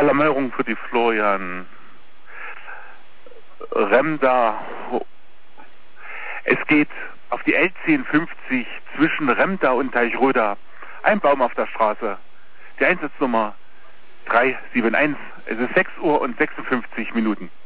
Alarmierung für die Florian. Remda. Es geht auf die L1050 zwischen Remda und Teichröda. Ein Baum auf der Straße. Die Einsatznummer 371. Es ist 6 Uhr und 56 Minuten.